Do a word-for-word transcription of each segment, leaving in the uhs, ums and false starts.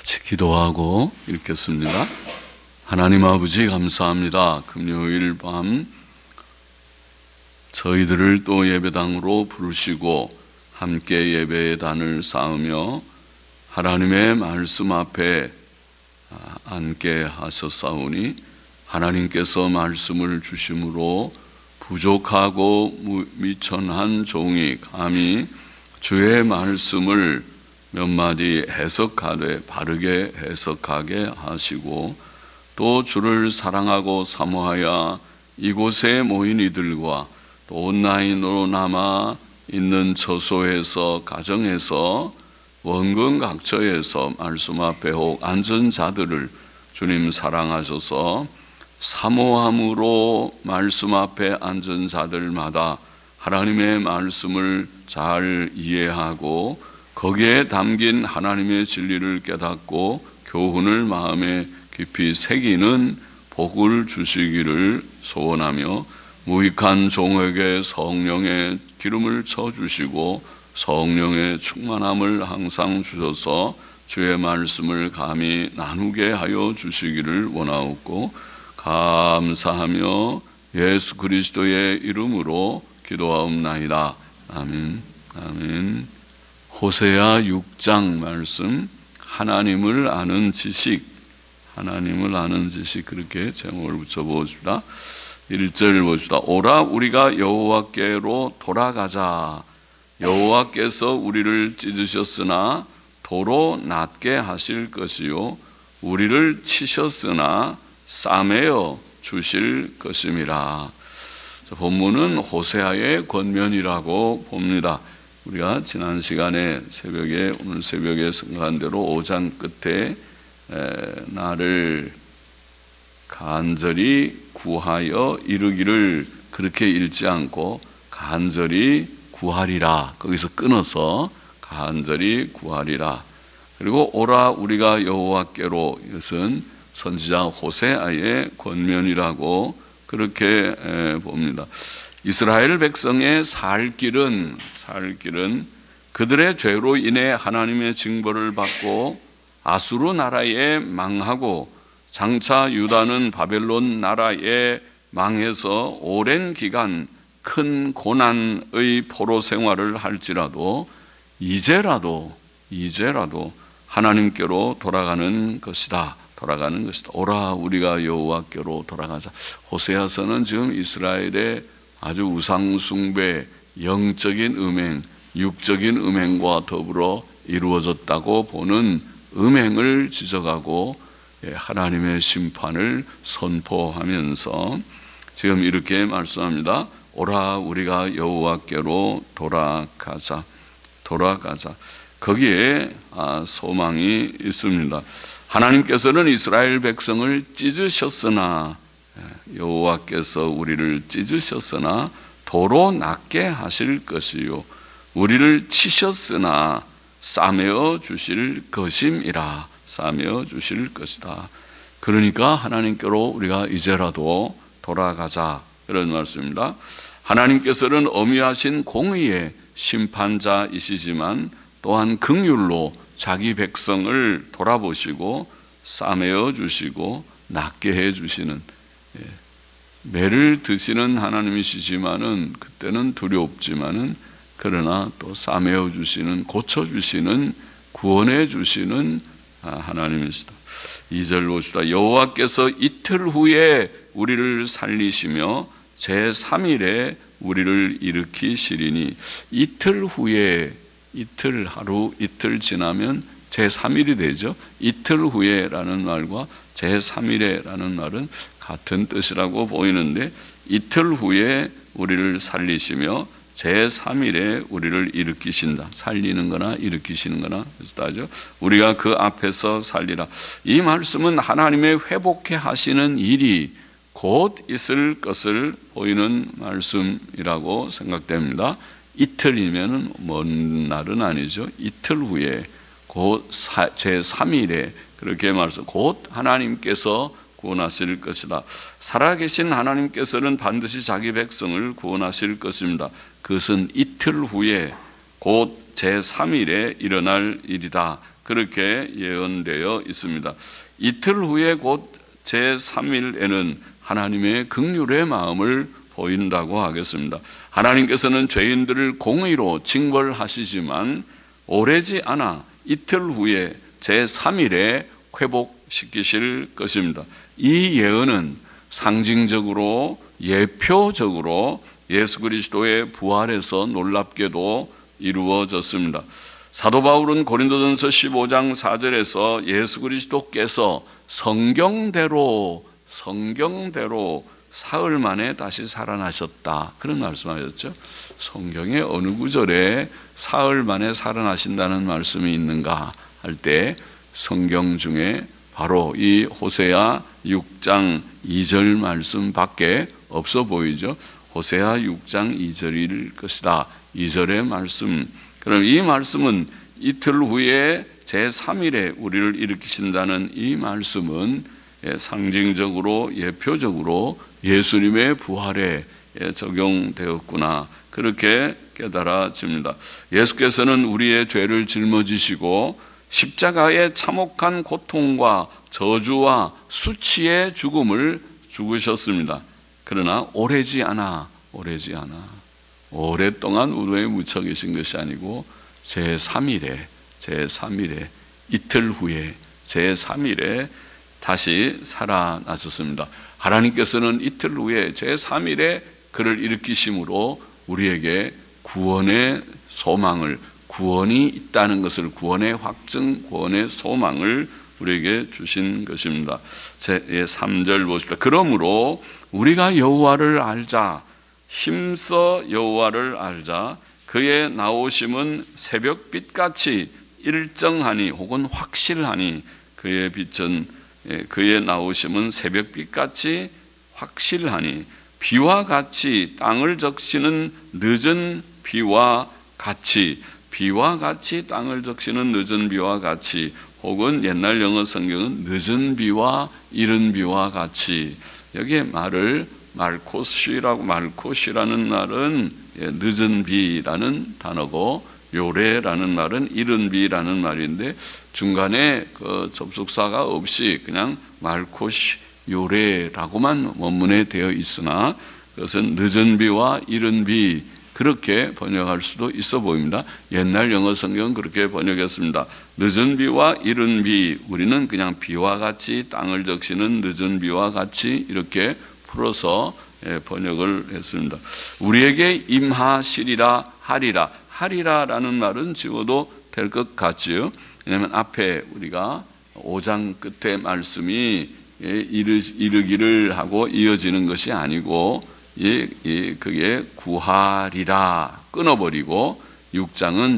같이 기도하고 읽겠습니다. 하나님 아버지 감사합니다. 금요일 밤 저희들을 또 예배당으로 부르시고 함께 예배의 단을 쌓으며 하나님의 말씀 앞에 앉게 하셨사오니 하나님께서 말씀을 주심으로 부족하고 미천한 종이 감히 주의 말씀을 몇 마디 해석하되 바르게 해석하게 하시고 또 주를 사랑하고 사모하여 이곳에 모인 이들과 또 온라인으로 남아 있는 처소에서 가정에서 원근 각처에서 말씀 앞에 혹 앉은 자들을 주님 사랑하셔서 사모함으로 말씀 앞에 앉은 자들마다 하나님의 말씀을 잘 이해하고 거기에 담긴 하나님의 진리를 깨닫고 교훈을 마음에 깊이 새기는 복을 주시기를 소원하며 무익한 종에게 성령의 기름을 쳐주시고 성령의 충만함을 항상 주셔서 주의 말씀을 감히 나누게 하여 주시기를 원하옵고 감사하며 예수 그리스도의 이름으로 기도하옵나이다. 아멘. 아멘. 호세아 육 장 말씀, 하나님을 아는 지식, 하나님을 아는 지식, 그렇게 제목을 붙여보십시다. 일 절 보십시다. 오라 우리가 여호와께로 돌아가자. 여호와께서 우리를 찢으셨으나 도로 낫게 하실 것이요 우리를 치셨으나 싸매어 주실 것임이라. 본문은 호세아의 권면이라고 봅니다. 우리가 지난 시간에 새벽에 오늘 새벽에 생각한 대로 오 장 끝에 나를 간절히 구하여 이르기를 그렇게 읽지 않고 간절히 구하리라, 거기서 끊어서 간절히 구하리라. 그리고 오라 우리가 여호와께로, 이것은 선지자 호세아의 권면이라고 그렇게 봅니다. 이스라엘 백성의 살 길은 살 길은 그들의 죄로 인해 하나님의 징벌을 받고 아수르 나라에 망하고 장차 유다는 바벨론 나라에 망해서 오랜 기간 큰 고난의 포로 생활을 할지라도 이제라도 이제라도 하나님께로 돌아가는 것이다. 돌아가는 것이다. 오라 우리가 여호와께로 돌아가자. 호세아서는 지금 이스라엘의 아주 우상 숭배, 영적인 음행, 육적인 음행과 더불어 이루어졌다고 보는 음행을 지적하고 하나님의 심판을 선포하면서 지금 이렇게 말씀합니다. 오라 우리가 여호와께로 돌아가자. 돌아가자. 거기에 소망이 있습니다. 하나님께서는 이스라엘 백성을 찢으셨으나, 여호와께서 우리를 찢으셨으나 도로 낫게 하실 것이요 우리를 치셨으나 싸매어 주실 것임이라. 싸매어 주실 것이다. 그러니까 하나님께로 우리가 이제라도 돌아가자, 이런 말씀입니다. 하나님께서는 엄위하신 공의의 심판자이시지만 또한 긍휼로 자기 백성을 돌아보시고 싸매어 주시고 낫게 해 주시는, 매를 드시는 하나님이시지만은 그때는 두렵지만은 그러나 또 싸매어 주시는, 고쳐 주시는, 구원해 주시는 하나님이시다. 이 절 보시다. 여호와께서 이틀 후에 우리를 살리시며 제삼 일에 우리를 일으키시리니, 이틀 후에, 이틀, 하루 이틀 지나면 제삼 일이 되죠. 이틀 후에라는 말과 제삼 일에라는 말은 같은 뜻이라고 보이는데, 이틀 후에 우리를 살리시며 제삼 일에 우리를 일으키신다. 살리는 거나 일으키시는 거나 비슷하죠. 우리가 그 앞에서 살리라. 이 말씀은 하나님의 회복해 하시는 일이 곧 있을 것을 보이는 말씀이라고 생각됩니다. 이틀이면 먼 날은 아니죠. 이틀 후에 곧 제삼 일에 그렇게 말씀, 곧 하나님께서 구원하실 것이다. 살아계신 하나님께서는 반드시 자기 백성을 구원하실 것입니다. 그것은 이틀 후에 곧 제삼 일에 일어날 일이다. 그렇게 예언되어 있습니다. 이틀 후에 곧 제삼 일에는 하나님의 긍휼의 마음을 보인다고 하겠습니다. 하나님께서는 죄인들을 공의로 징벌하시지만 오래지 않아 이틀 후에 제삼 일에 회복시키실 것입니다. 이 예언은 상징적으로 예표적으로 예수 그리스도의 부활에서 놀랍게도 이루어졌습니다. 사도 바울은 고린도전서 십오 장 사 절에서 예수 그리스도께서 성경대로 성경대로 사흘 만에 다시 살아나셨다, 그런 말씀하셨죠. 성경의 어느 구절에 사흘 만에 살아나신다는 말씀이 있는가 할 때 성경 중에 바로 이 호세아 육 장 이 절 말씀밖에 없어 보이죠. 호세아 육 장 이 절일 것이다, 이 절의 말씀. 그럼 이 말씀은 이틀 후에 제삼 일에 우리를 일으키신다는 이 말씀은 상징적으로 예표적으로 예수님의 부활에 적용되었구나, 그렇게 깨달아집니다. 예수께서는 우리의 죄를 짊어지시고 십자가의 참혹한 고통과 저주와 수치의 죽음을 죽으셨습니다. 그러나 오래지 않아 오래지 않아 오랫동안 우리에 묻혀 계신 것이 아니고 제삼 일에 제삼 일에 이틀 후에 제삼 일에 다시 살아나셨습니다. 하나님께서는 이틀 후에 제삼 일에 그를 일으키심으로 우리에게 구원의 소망을, 구원이 있다는 것을, 구원의 확증, 구원의 소망을 우리에게 주신 것입니다. 제삼 절 보십시다. 그러므로 우리가 여호와를 알자, 힘써 여호와를 알자. 그의 나오심은 새벽빛같이 일정하니 혹은 확실하니, 그의 빛은 그의 나오심은 새벽빛같이 확실하니 비와 같이 땅을 적시는 늦은 비와 같이, 비와 같이 땅을 적시는 늦은 비와 같이, 혹은 옛날 영어 성경은 늦은 비와 이른 비와 같이. 여기에 말을 말코시라고, 말코시라는 말은 늦은 비라는 단어고 요래라는 말은 이른 비라는 말인데 중간에 그 접속사가 없이 그냥 말코시 요래라고만 원문에 되어 있으나 그것은 늦은 비와 이른 비, 그렇게 번역할 수도 있어 보입니다. 옛날 영어 성경은 그렇게 번역했습니다. 늦은 비와 이른 비, 우리는 그냥 비와 같이 땅을 적시는 늦은 비와 같이 이렇게 풀어서 번역을 했습니다. 우리에게 임하시리라 하리라, 하리라라는 말은 지워도 될 것 같지요. 왜냐하면 앞에 우리가 오 장 끝에 말씀이 이르기를 하고 이어지는 것이 아니고 그게 구하리라 끊어버리고 육 장은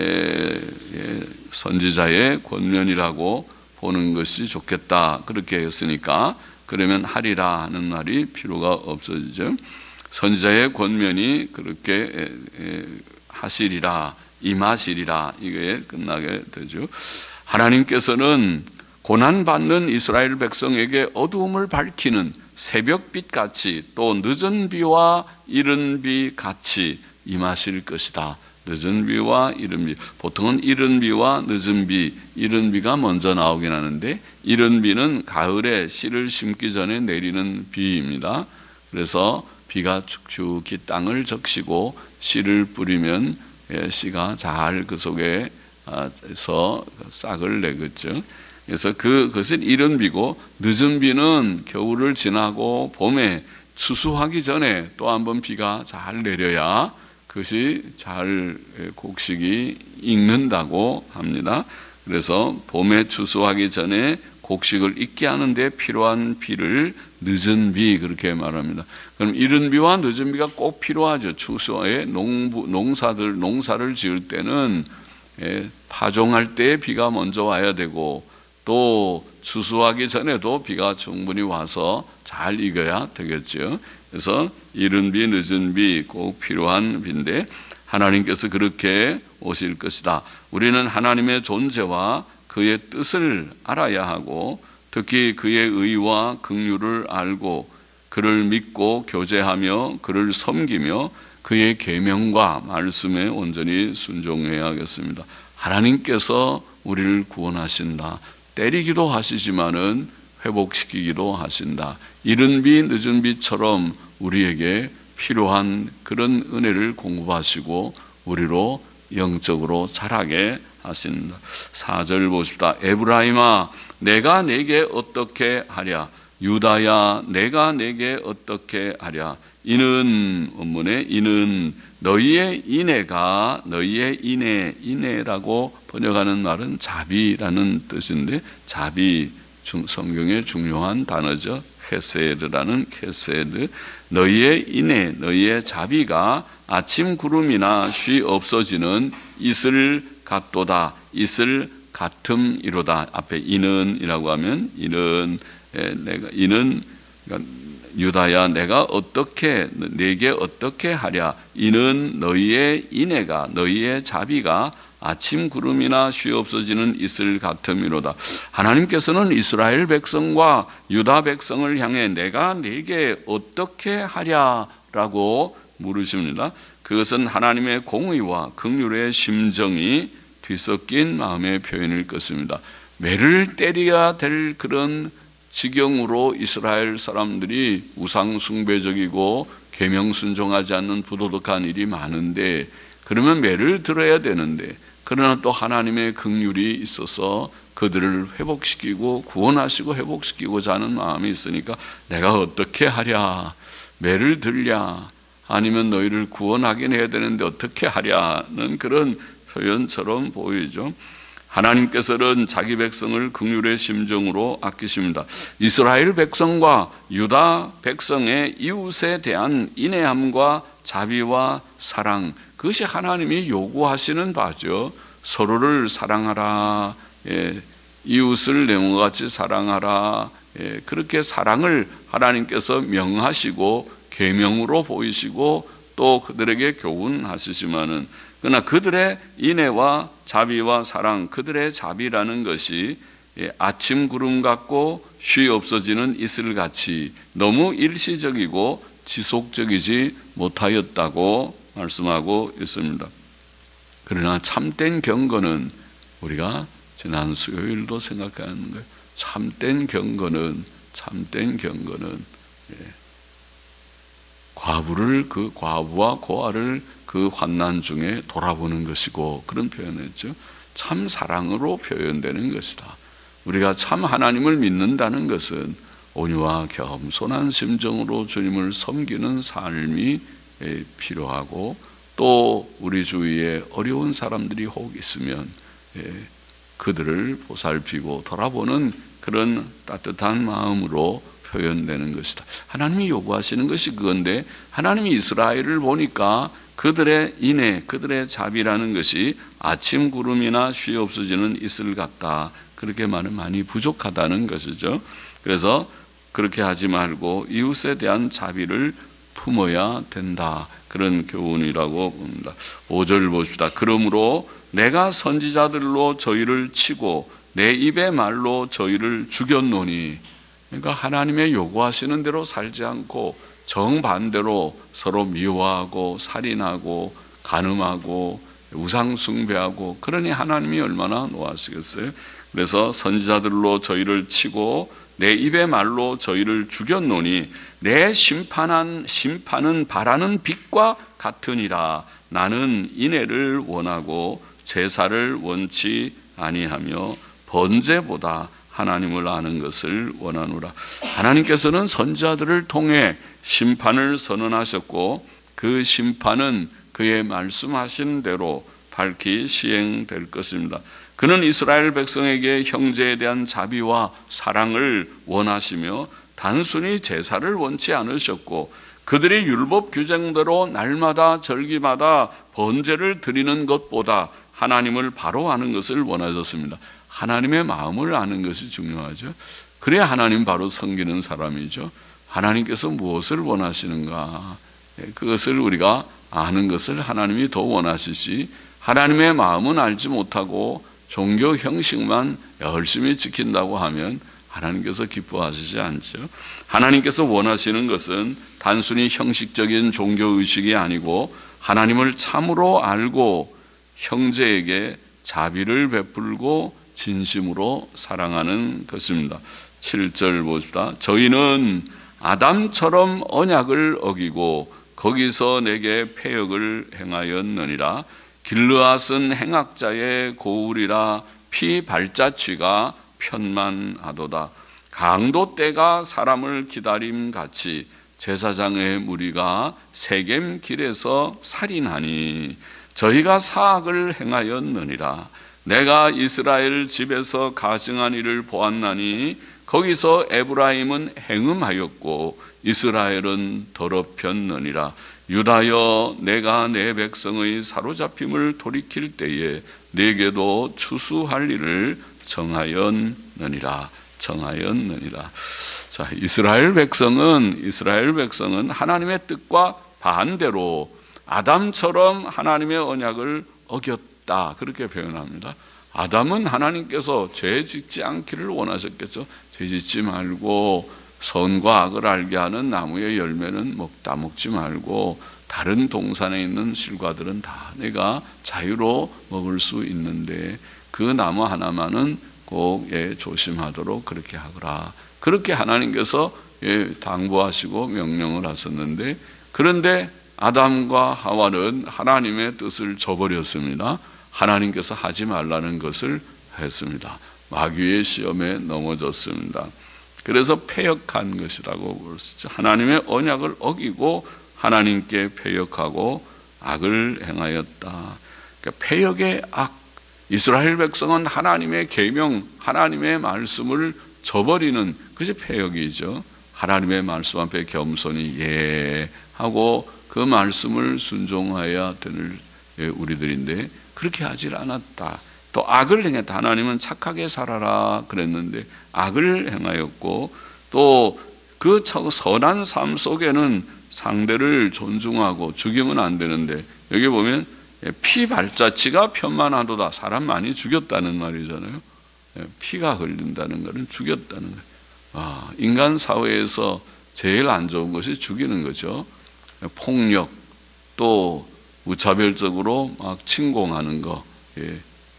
선지자의 권면이라고 보는 것이 좋겠다, 그렇게 했으니까 그러면 하리라 하는 말이 필요가 없어지죠. 선지자의 권면이 그렇게 하시리라, 임하시리라, 이게 끝나게 되죠. 하나님께서는 고난받는 이스라엘 백성에게 어두움을 밝히는 새벽빛 같이 또 늦은 비와 이른 비 같이 임하실 것이다. 늦은 비와 이른 비, 보통은 이른 비와 늦은 비, 이른 비가 먼저 나오긴 하는데 이른 비는 가을에 씨를 심기 전에 내리는 비입니다. 그래서 비가 축축히 땅을 적시고 씨를 뿌리면 씨가 잘 그 속에서 싹을 내겠죠. 그래서 그, 그것은 이른 비고, 늦은 비는 겨울을 지나고 봄에 추수하기 전에 또 한 번 비가 잘 내려야 그것이 잘 곡식이 익는다고 합니다. 그래서 봄에 추수하기 전에 곡식을 익게 하는 데 필요한 비를 늦은 비, 그렇게 말합니다. 그럼 이른 비와 늦은 비가 꼭 필요하죠. 추수에 농부, 농사들, 농사를 지을 때는 파종할 때 비가 먼저 와야 되고 또 추수하기 전에도 비가 충분히 와서 잘 익어야 되겠죠. 그래서 이른 비, 늦은 비 꼭 필요한 비인데 하나님께서 그렇게 오실 것이다. 우리는 하나님의 존재와 그의 뜻을 알아야 하고 특히 그의 의와 긍휼을 알고 그를 믿고 교제하며 그를 섬기며 그의 계명과 말씀에 온전히 순종해야겠습니다. 하나님께서 우리를 구원하신다. 때리기도 하시지만은 회복시키기도 하신다. 이른 비 늦은 비처럼 우리에게 필요한 그런 은혜를 공급하시고 우리로 영적으로 자라게 하신다. 사 절 보십시다. 에브라임아 내가 내게 어떻게 하랴. 유다야 내가 내게 어떻게 하랴. 이는 원문에 이는 너희의 인애가 너희의 인애 인애라고 번역하는 말은 자비라는 뜻인데 자비 성경의 중요한 단어죠. 헤세드라는 헤세드. 너희의 인애 너희의 자비가 아침 구름이나 쉬 없어지는 이슬 같도다. 이슬 같음이로다. 앞에 이는이라고 하면 이는 내가 이는 그러니까 유다야 내가 어떻게 내게 어떻게 하랴. 이는 너희의 인애가 너희의 자비가 아침 구름이나 쉬 없어지는 이슬 같음이로다. 하나님께서는 이스라엘 백성과 유다 백성을 향해 내가 네게 어떻게 하랴라고 물으십니다. 그것은 하나님의 공의와 긍휼의 심정이 뒤섞인 마음의 표현일 것입니다. 매를 때려야 될 그런 지경으로 이스라엘 사람들이 우상 숭배적이고 계명 순종하지 않는 부도덕한 일이 많은데 그러면 매를 들어야 되는데 그러나 또 하나님의 긍휼이 있어서 그들을 회복시키고 구원하시고 회복시키고자 하는 마음이 있으니까 내가 어떻게 하랴. 매를 들랴. 아니면 너희를 구원하긴 해야 되는데 어떻게 하랴는 그런 표현처럼 보이죠. 하나님께서는 자기 백성을 긍휼의 심정으로 아끼십니다. 이스라엘 백성과 유다 백성의 이웃에 대한 인애함과 자비와 사랑, 그것이 하나님이 요구하시는 바죠. 서로를 사랑하라. 예, 이웃을 내 몸과 같이 사랑하라. 예, 그렇게 사랑을 하나님께서 명하시고 계명으로 보이시고 또 그들에게 교훈하시지만은 그러나 그들의 인애와 자비와 사랑, 그들의 자비라는 것이 아침 구름 같고 쉬 없어지는 이슬같이 너무 일시적이고 지속적이지 못하였다고 말씀하고 있습니다. 그러나 참된 경건은 우리가 지난 수요일도 생각하는 거예요. 참된 경건은 참된 경건은 과부를 그 과부와 고아를 그 환난 중에 돌아보는 것이고 그런 표현했죠. 참 사랑으로 표현되는 것이다. 우리가 참 하나님을 믿는다는 것은 온유와 겸손한 심정으로 주님을 섬기는 삶이 필요하고 또 우리 주위에 어려운 사람들이 혹 있으면 그들을 보살피고 돌아보는 그런 따뜻한 마음으로 표현되는 것이다. 하나님이 요구하시는 것이 그건데 하나님이 이스라엘을 보니까 그들의 인애, 그들의 자비라는 것이 아침 구름이나 쉬 없어지는 이슬 같다. 그렇게 말은 많이 부족하다는 것이죠. 그래서 그렇게 하지 말고 이웃에 대한 자비를 품어야 된다. 그런 교훈이라고 봅니다. 오 절 보십시다. 그러므로 내가 선지자들로 저희를 치고 내 입의 말로 저희를 죽였노니. 그러니까 하나님의 요구하시는 대로 살지 않고 정반대로 서로 미워하고 살인하고 간음하고 우상 숭배하고 그러니 하나님이 얼마나 노하시겠어요. 그래서 선지자들로 저희를 치고 내 입의 말로 저희를 죽였노니 내 심판한 심판은 바라는 빛과 같으니라. 나는 인애를 원하고 제사를 원치 아니하며 번제보다 하나님을 아는 것을 원하노라. 하나님께서는 선지자들을 통해 심판을 선언하셨고 그 심판은 그의 말씀하신 대로 밝히 시행될 것입니다. 그는 이스라엘 백성에게 형제에 대한 자비와 사랑을 원하시며 단순히 제사를 원치 않으셨고 그들이 율법 규정대로 날마다 절기마다 번제를 드리는 것보다 하나님을 바로 아는 것을 원하셨습니다. 하나님의 마음을 아는 것이 중요하죠. 그래야 하나님 바로 섬기는 사람이죠. 하나님께서 무엇을 원하시는가, 그것을 우리가 아는 것을 하나님이 더 원하시지 하나님의 마음은 알지 못하고 종교 형식만 열심히 지킨다고 하면 하나님께서 기뻐하시지 않죠. 하나님께서 원하시는 것은 단순히 형식적인 종교의식이 아니고 하나님을 참으로 알고 형제에게 자비를 베풀고 진심으로 사랑하는 것입니다. 칠 절 보십시다. 저희는 아담처럼 언약을 어기고 거기서 내게 패역을 행하였느니라. 길르앗은 행악자의 고울이라 피 발자취가 편만하도다. 강도 때가 사람을 기다림 같이 제사장의 무리가 세겜 길에서 살인하니 저희가 사악을 행하였느니라. 내가 이스라엘 집에서 가증한 일을 보았나니 거기서 에브라임은 행음하였고 이스라엘은 더럽혔느니라. 유다여 내가 내 백성의 사로잡힘을 돌이킬 때에 내게도 추수할 일을 정하였느니라. 정하였느니라. 자, 이스라엘 백성은 이스라엘 백성은 하나님의 뜻과 반대로 아담처럼 하나님의 언약을 어겼다, 그렇게 표현합니다. 아담은 하나님께서 죄 짓지 않기를 원하셨겠죠. 죄 짓지 말고 선과 악을 알게 하는 나무의 열매는 먹다 먹지 말고 다른 동산에 있는 실과들은 다 내가 자유로 먹을 수 있는데 그 나무 하나만은 꼭 예, 조심하도록 그렇게 하거라. 그렇게 하나님께서 예, 당부하시고 명령을 하셨는데, 그런데 아담과 하와는 하나님의 뜻을 저버렸습니다. 하나님께서 하지 말라는 것을 했습니다. 마귀의 시험에 넘어졌습니다. 그래서 패역한 것이라고 볼 수 있죠. 하나님의 언약을 어기고 하나님께 패역하고 악을 행하였다. 그러니까 패역의 악. 이스라엘 백성은 하나님의 계명, 하나님의 말씀을 저버리는 것이 패역이죠. 하나님의 말씀 앞에 겸손히 예 하고 그 말씀을 순종해야 되는 우리들인데 그렇게 하질 않았다. 또 악을 행했다. 하나님은 착하게 살아라 그랬는데 악을 행하였고, 또 그 선한 삶 속에는 상대를 존중하고 죽이면 안 되는데, 여기 보면 피 발자취가 편만하도다. 사람 많이 죽였다는 말이잖아요. 피가 흘린다는 것은 죽였다는 거예요. 아, 인간 사회에서 제일 안 좋은 것이 죽이는 거죠. 폭력, 또 무차별적으로 막 침공하는 거. 예.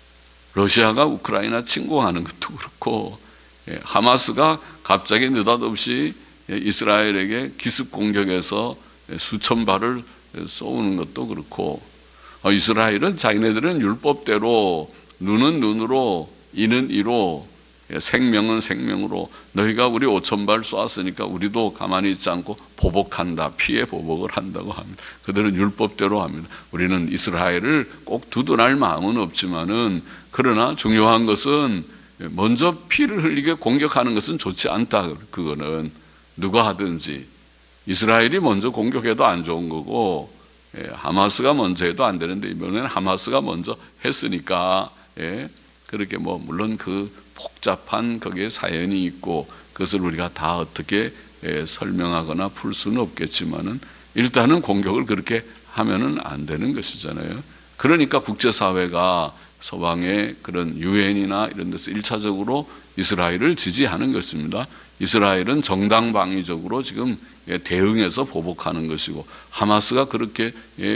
러시아가 우크라이나 침공하는 것도 그렇고, 예. 하마스가 갑자기 느닷없이 이스라엘에게 기습 공격해서 수천 발을 쏘는 것도 그렇고, 어, 이스라엘은 자기네들은 율법대로 눈은 눈으로 이는 이로 생명은 생명으로 너희가 우리 오천 발 쏘았으니까 우리도 가만히 있지 않고 보복한다, 피해 보복을 한다고 합니다. 그들은 율법대로 합니다. 우리는 이스라엘을 꼭 두둔할 마음은 없지만은, 그러나 중요한 것은 먼저 피를 흘리게 공격하는 것은 좋지 않다. 그거는 누가 하든지 이스라엘이 먼저 공격해도 안 좋은 거고, 예, 하마스가 먼저 해도 안 되는데 이번에는 하마스가 먼저 했으니까, 예, 그렇게 뭐 물론 그 복잡한 거기에 사연이 있고 그것을 우리가 다 어떻게 예, 설명하거나 풀 수는 없겠지만은 일단은 공격을 그렇게 하면은 안 되는 것이잖아요. 그러니까 국제사회가 서방의 그런 유엔이나 이런 데서 일차적으로 이스라엘을 지지하는 것입니다. 이스라엘은 정당방위적으로 지금 대응해서 보복하는 것이고, 하마스가 그렇게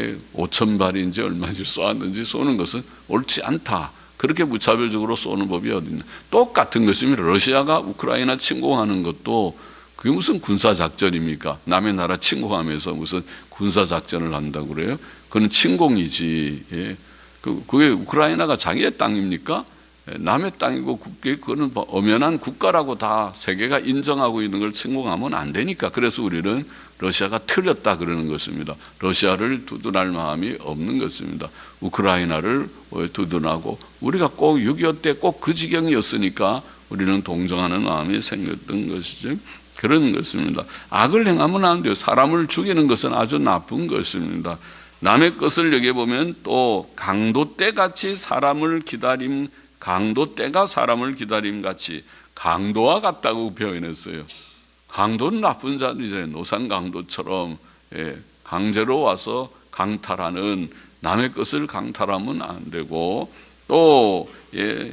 오천 발인지 얼마인지 쏘았는지 쏘는 것은 옳지 않다. 그렇게 무차별적으로 쏘는 법이 어딨냐. 똑같은 것입니다. 러시아가 우크라이나 침공하는 것도 그게 무슨 군사작전입니까? 남의 나라 침공하면서 무슨 군사작전을 한다고 그래요? 그건 침공이지. 예. 그게 우크라이나가 자기의 땅입니까? 남의 땅이고 그거는 엄연한 국가라고 다 세계가 인정하고 있는 걸 침공하면 안 되니까. 그래서 우리는 러시아가 틀렸다 그러는 것입니다. 러시아를 두둔할 마음이 없는 것입니다. 우크라이나를 두둔하고, 우리가 꼭 육이오 때 꼭 그 지경이었으니까 우리는 동정하는 마음이 생겼던 것이죠. 그런 것입니다. 악을 행하면 안 돼요. 사람을 죽이는 것은 아주 나쁜 것입니다. 남의 것을 여겨보면 또 강도 때같이 사람을 기다림, 강도 때가 사람을 기다림 같이, 강도와 같다고 표현했어요. 강도는 나쁜 자들이잖아요. 노상 강도처럼 예, 강제로 와서 강탈하는, 남의 것을 강탈하면 안 되고, 또 예,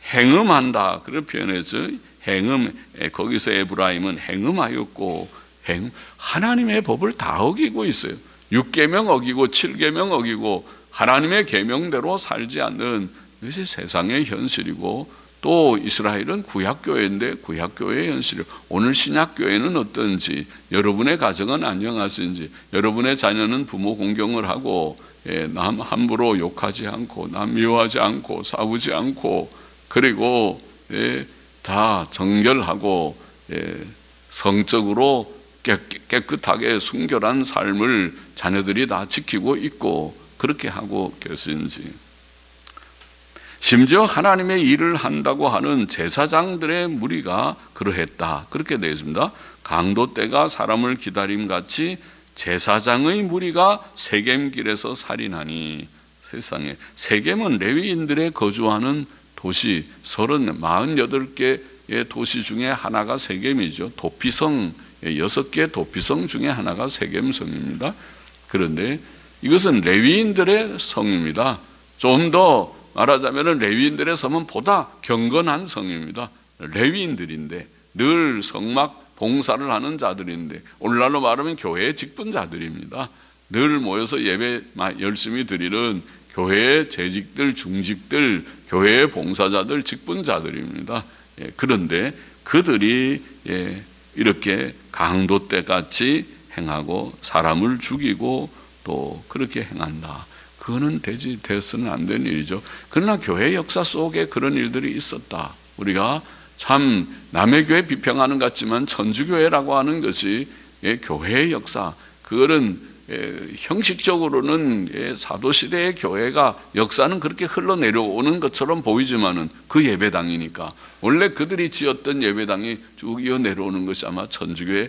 행음한다 그런 표현했죠. 행음, 예, 거기서 에브라임은 행음하였고, 행음, 하나님의 법을 다 어기고 있어요. 육 계명 어기고 칠 계명 어기고 하나님의 계명대로 살지 않는 이것이 세상의 현실이고, 또 이스라엘은 구약교회인데 구약교회의 현실이고, 오늘 신약교회는 어떤지, 여러분의 가정은 안녕하신지, 여러분의 자녀는 부모 공경을 하고, 예, 남 함부로 욕하지 않고, 남 미워하지 않고, 싸우지 않고, 그리고 예, 다 정결하고 예, 성적으로 깨끗하게 순결한 삶을 자녀들이 다 지키고 있고, 그렇게 하고 계신지. 심지어 하나님의 일을 한다고 하는 제사장들의 무리가 그러했다, 그렇게 되어 있습니다. 강도 때가 사람을 기다림같이 제사장의 무리가 세겜길에서 살인하니. 세상에, 세겜은 레위인들의 거주하는 도시 사십팔 개의 도시 중에 하나가 세겜이죠. 도피성 여섯 개 도피성 중에 하나가 세겜성입니다. 그런데 이것은 레위인들의 성입니다. 좀 더 말하자면 레위인들의 성은 보다 경건한 성입니다. 레위인들인데, 늘 성막 봉사를 하는 자들인데, 오늘날로 말하면 교회의 직분자들입니다. 늘 모여서 예배 열심히 드리는 교회의 재직들, 중직들, 교회의 봉사자들, 직분자들입니다. 예, 그런데 그들이 예, 이렇게 강도 때같이 행하고 사람을 죽이고 또 그렇게 행한다. 그거는 되지, 되어서는 안 되는 일이죠. 그러나 교회 역사 속에 그런 일들이 있었다. 우리가 참 남의 교회 비평하는 것 같지만 천주교회라고 하는 것이 예, 교회의 역사, 그거는 예, 형식적으로는 예, 사도시대의 교회가 역사는 그렇게 흘러내려오는 것처럼 보이지만은 그 예배당이니까, 원래 그들이 지었던 예배당이 쭉 이어 내려오는 것이 아마 천주교의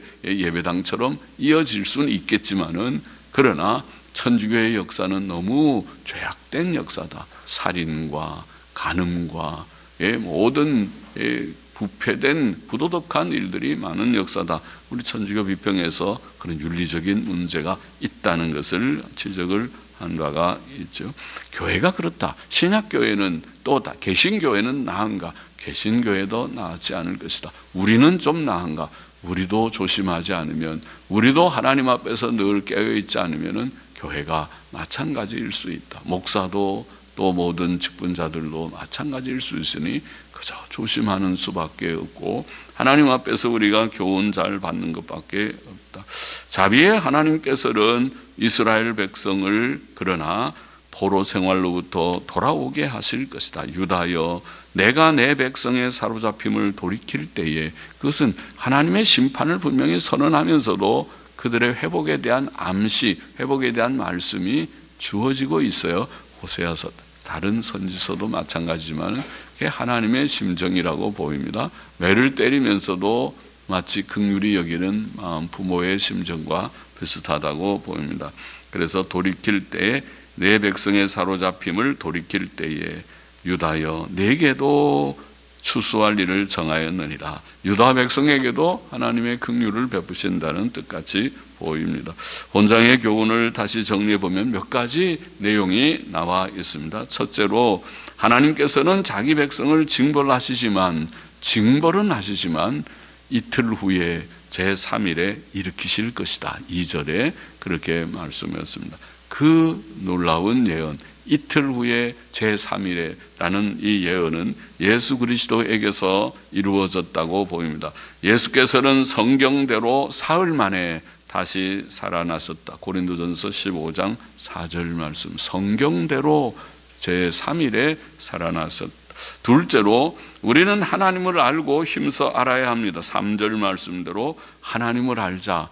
예배당처럼 이어질 수는 있겠지만은, 그러나 천주교의 역사는 너무 죄악된 역사다. 살인과 간음과 예, 모든 예, 부패된 부도덕한 일들이 많은 역사다. 우리 천주교 비평에서 그런 윤리적인 문제가 있다는 것을 지적을 한 바가 있죠. 교회가 그렇다. 신약교회는 또 다, 개신교회는 나은가? 개신교회도 나았지 않을 것이다. 우리는 좀 나은가? 우리도 조심하지 않으면, 우리도 하나님 앞에서 늘 깨어있지 않으면 교회가 마찬가지일 수 있다. 목사도 또 모든 직분자들도 마찬가지일 수 있으니 그저 조심하는 수밖에 없고, 하나님 앞에서 우리가 교훈 잘 받는 것밖에 없다. 자비의 하나님께서는 이스라엘 백성을 그러나 포로 생활로부터 돌아오게 하실 것이다. 유다여, 내가 내 백성의 사로잡힘을 돌이킬 때에, 그것은 하나님의 심판을 분명히 선언하면서도 그들의 회복에 대한 암시, 회복에 대한 말씀이 주어지고 있어요. 호세아서, 다른 선지서도 마찬가지지만 그게 하나님의 심정이라고 보입니다. 매를 때리면서도 마치 긍휼히 여기는 마음, 부모의 심정과 비슷하다고 보입니다. 그래서 돌이킬 때에, 내 백성의 사로잡힘을 돌이킬 때에 유다여, 내게도 추수할 일을 정하였느니라. 유다 백성에게도 하나님의 긍휼을 베푸신다는 뜻같이 보입니다. 본장의 교훈을 다시 정리해 보면 몇 가지 내용이 나와 있습니다. 첫째로, 하나님께서는 자기 백성을 징벌하시지만 징벌은 하시지만 이틀 후에 제삼 일에 일으키실 것이다. 이 절에 그렇게 말씀했습니다. 그 놀라운 예언, 이틀 후에 제삼 일에 라는 이 예언은 예수 그리스도에게서 이루어졌다고 보입니다. 예수께서는 성경대로 사흘 만에 다시 살아나셨다. 고린도전서 십오 장 사 절 말씀, 성경대로 제삼 일에 살아나셨다. 둘째로, 우리는 하나님을 알고 힘써 알아야 합니다. 삼 절 말씀대로 하나님을 알자,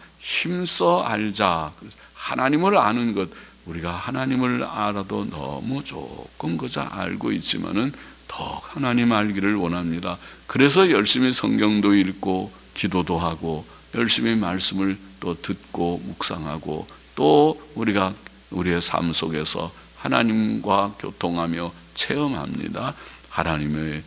힘써 알자. 하나님을 아는 것, 우리가 하나님을 알아도 너무 조금 그저 알고 있지만은 더 하나님 알기를 원합니다. 그래서 열심히 성경도 읽고 기도도 하고 열심히 말씀을 또 듣고 묵상하고, 또 우리가 우리의 삶 속에서 하나님과 교통하며 체험합니다. 하나님의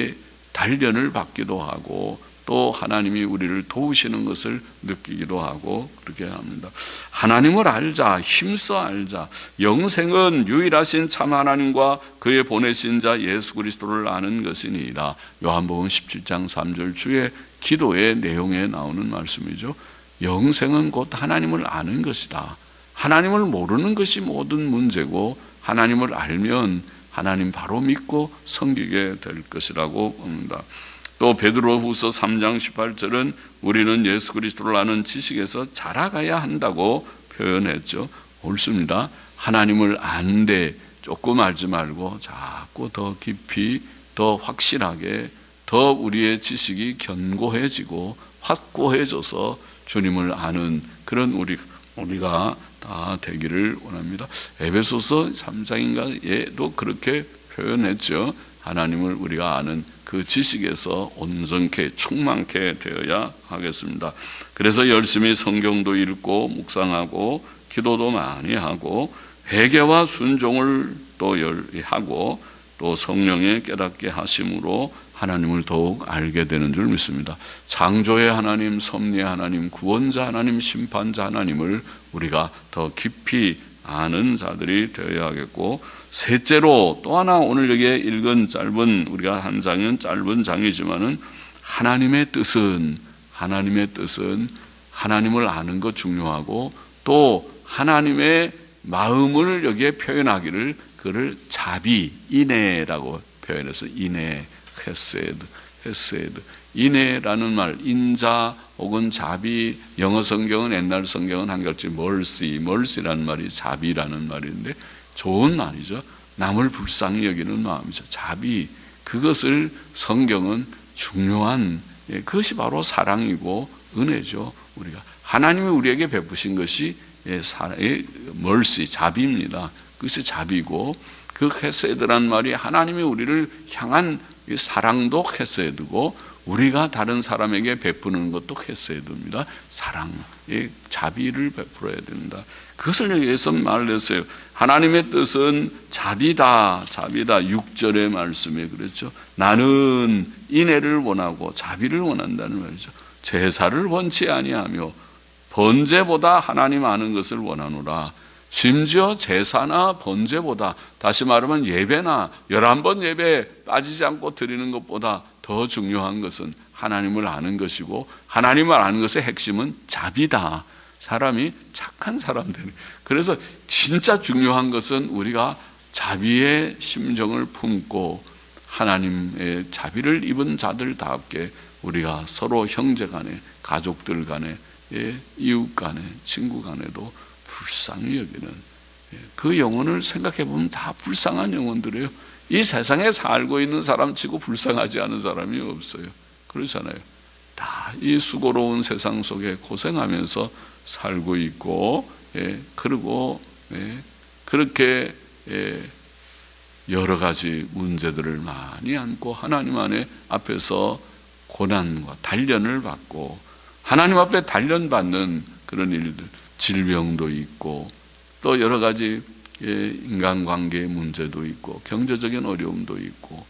단련을 받기도 하고, 또 하나님이 우리를 도우시는 것을 느끼기도 하고 그렇게 합니다. 하나님을 알자, 힘써 알자. 영생은 유일하신 참 하나님과 그의 보내신 자 예수 그리스도를 아는 것이니이다. 요한복음 십칠 장 삼 절 주의 기도의 내용에 나오는 말씀이죠. 영생은 곧 하나님을 아는 것이다. 하나님을 모르는 것이 모든 문제고, 하나님을 알면 하나님 바로 믿고 섬기게 될 것이라고 봅니다. 또 베드로후서 삼 장 십팔 절은 우리는 예수 그리스도를 아는 지식에서 자라가야 한다고 표현했죠. 옳습니다. 하나님을 아는데 조금 알지 말고 자꾸 더 깊이, 더 확실하게, 더 우리의 지식이 견고해지고 확고해져서 주님을 아는 그런 우리, 우리가 다 되기를 원합니다. 에베소서 삼 장인가에도 그렇게 표현했죠. 하나님을 우리가 아는 그 지식에서 온전케 충만케 되어야 하겠습니다. 그래서 열심히 성경도 읽고 묵상하고 기도도 많이 하고 회개와 순종을 또 하고 또 성령의 깨닫게 하심으로 하나님을 더욱 알게 되는 줄 믿습니다. 창조의 하나님, 섭리의 하나님, 구원자 하나님, 심판자 하나님을 우리가 더 깊이 아는 자들이 되어야 하겠고, 셋째로 또 하나 오늘 여기에 읽은 짧은, 우리가 한 장은 짧은 장이지만은 하나님의 뜻은 하나님의 뜻은 하나님을 아는 것 중요하고 또 하나님의 마음을 여기에 표현하기를 그를 자비, 인애라고 표현해서 인애, 헤세드, 헤세드, 인애라는 말, 인자 혹은 자비, 영어 성경은 옛날 성경은 한글자 mercy, mercy라는 말이 자비라는 말인데 좋은 말이죠. 남을 불쌍히 여기는 마음이죠. 자비, 그것을 성경은 중요한, 그것이 바로 사랑이고 은혜죠. 우리가 하나님이 우리에게 베푸신 것이 mercy, 자비입니다. 그것이 자비고, 그 헤세드라는 말이 하나님이 우리를 향한 사랑도 헤세드고 우리가 다른 사람에게 베푸는 것도 헤세드입니다. 사랑, 자비를 베풀어야 된다. 그것을 여기에서 말했어요. 하나님의 뜻은 자비다, 자비다. 육 절의 말씀에 그렇죠. 나는 인애를 원하고 자비를 원한다는 말이죠. 제사를 원치 아니하며 번제보다 하나님 아는 것을 원하노라. 심지어 제사나 번제보다, 다시 말하면 예배나 열한 번 예배 빠지지 않고 드리는 것보다 더 중요한 것은 하나님을 아는 것이고, 하나님을 아는 것의 핵심은 자비다. 사람이 착한 사람 되는. 그래서 진짜 중요한 것은 우리가 자비의 심정을 품고 하나님의 자비를 입은 자들답게 우리가 서로 형제 간에, 가족들 간에, 이웃 간에, 친구 간에도 불쌍히 여기는, 그 영혼을 생각해 보면 다 불쌍한 영혼들이에요. 이 세상에 살고 있는 사람 치고 불쌍하지 않은 사람이 없어요. 그렇잖아요. 다 이 수고로운 세상 속에 고생하면서 살고 있고, 예, 그리고 예, 그렇게 예, 여러 가지 문제들을 많이 안고 하나님 안에 앞에서 고난과 단련을 받고 하나님 앞에 단련받는 그런 일들, 질병도 있고 또 여러 가지 인간관계의 문제도 있고 경제적인 어려움도 있고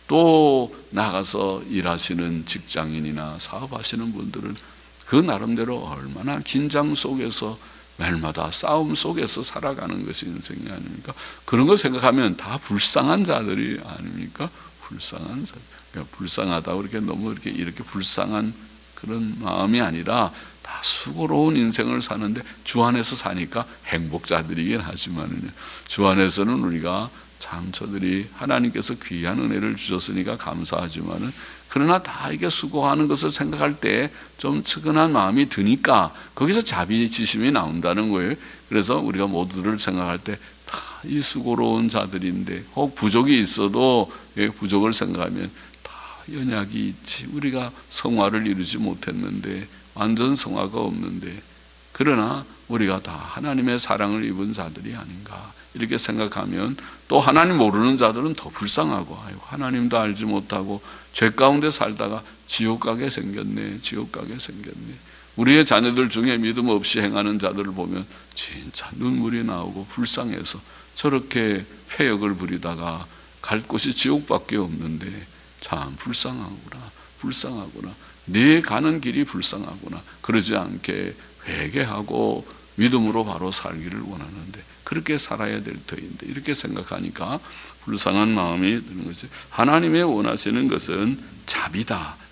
또 나가서 일하시는 직장인이나 사업하시는 분들은 그 나름대로 얼마나 긴장 속에서 날마다 싸움 속에서 살아가는 것이 인생이 아닙니까? 그런 거 생각하면 다 불쌍한 자들이 아닙니까? 불쌍한 자. 그러니까 불쌍하다고 이렇게 너무 이렇게 이렇게 불쌍한 그런 마음이 아니라 다 수고로운 인생을 사는데 주 안에서 사니까 행복자들이긴 하지만은요. 주 안에서는 우리가 참 저들이 하나님께서 귀한 은혜를 주셨으니까 감사하지만은 그러나 다 이게 수고하는 것을 생각할 때 좀 측은한 마음이 드니까 거기서 자비지심이 나온다는 거예요. 그래서 우리가 모두를 생각할 때 다 이 수고로운 자들인데 혹 부족이 있어도 부족을 생각하면 다 연약이 있지. 우리가 성화를 이루지 못했는데 완전 성화가 없는데 그러나 우리가 다 하나님의 사랑을 입은 자들이 아닌가 이렇게 생각하면 또 하나님 모르는 자들은 더 불쌍하고 아유, 하나님도 알지 못하고 죄 가운데 살다가 지옥 가게 생겼네 지옥 가게 생겼네. 우리의 자녀들 중에 믿음 없이 행하는 자들을 보면 진짜 눈물이 나오고 불쌍해서 저렇게 폐역을 부리다가 갈 곳이 지옥밖에 없는데 참 불쌍하구나 불쌍하구나 네 가는 길이 불쌍하구나. 그러지 않게 회개하고 믿음으로 바로 살기를 원하는데 그렇게 살아야 될 터인데 이렇게 생각하니까 불쌍한 마음이 드는 거죠. 하나님의 원하시는 것은 자비다.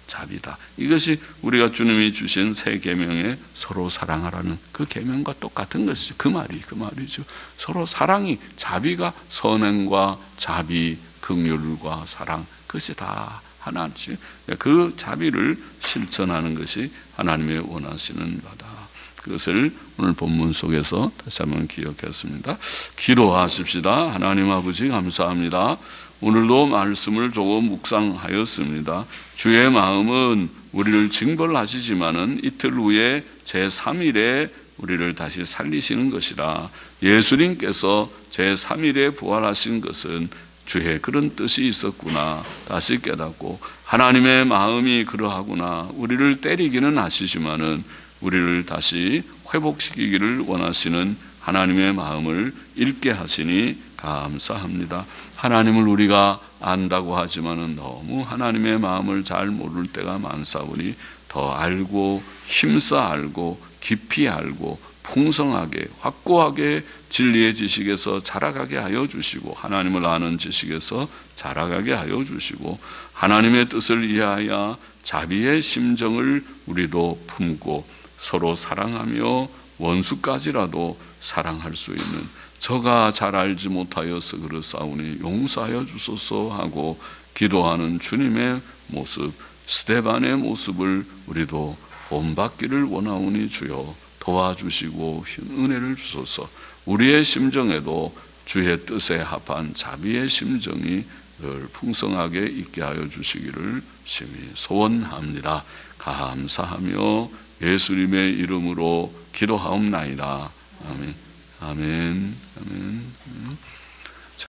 자비다. 이것이 우리가 주님이 주신 새 계명의 서로 사랑하라는 그 계명과 똑같은 것이죠. 그 말이 그 말이죠. 서로 사랑이, 자비가 선행과 자비, 긍휼과 사랑, 그것이 다 하나지. 그 자비를 실천하는 것이 하나님의 원하시는 바다. 그것을 오늘 본문 속에서 다시 한번 기억했습니다. 기도하십시다. 하나님 아버지 감사합니다. 오늘도 말씀을 조금 묵상하였습니다. 주의 마음은 우리를 징벌하시지만은 이틀 후에 제삼 일에 우리를 다시 살리시는 것이라. 예수님께서 제삼 일에 부활하신 것은 주의 그런 뜻이 있었구나 다시 깨닫고, 하나님의 마음이 그러하구나. 우리를 때리기는 하시지만은 우리를 다시 회복시키기를 원하시는 하나님의 마음을 읽게 하시니 감사합니다. 하나님을 우리가 안다고 하지만은 너무 하나님의 마음을 잘 모를 때가 많사오니 더 알고 힘써 알고 깊이 알고 풍성하게 확고하게 진리의 지식에서 자라가게 하여 주시고, 하나님을 아는 지식에서 자라가게 하여 주시고, 하나님의 뜻을 이해하여 자비의 심정을 우리도 품고 서로 사랑하며 원수까지라도 사랑할 수 있는, 저가 잘 알지 못하여서 그렇사오니 용서하여 주소서 하고 기도하는 주님의 모습, 스데반의 모습을 우리도 본받기를 원하오니 주여 도와주시고 은혜를 주소서. 우리의 심정에도 주의 뜻에 합한 자비의 심정이 늘 풍성하게 있게 하여 주시기를 심히 소원합니다. 감사하며 예수님의 이름으로 기도하옵나이다. 아멘. 아멘. 아멘. 아멘.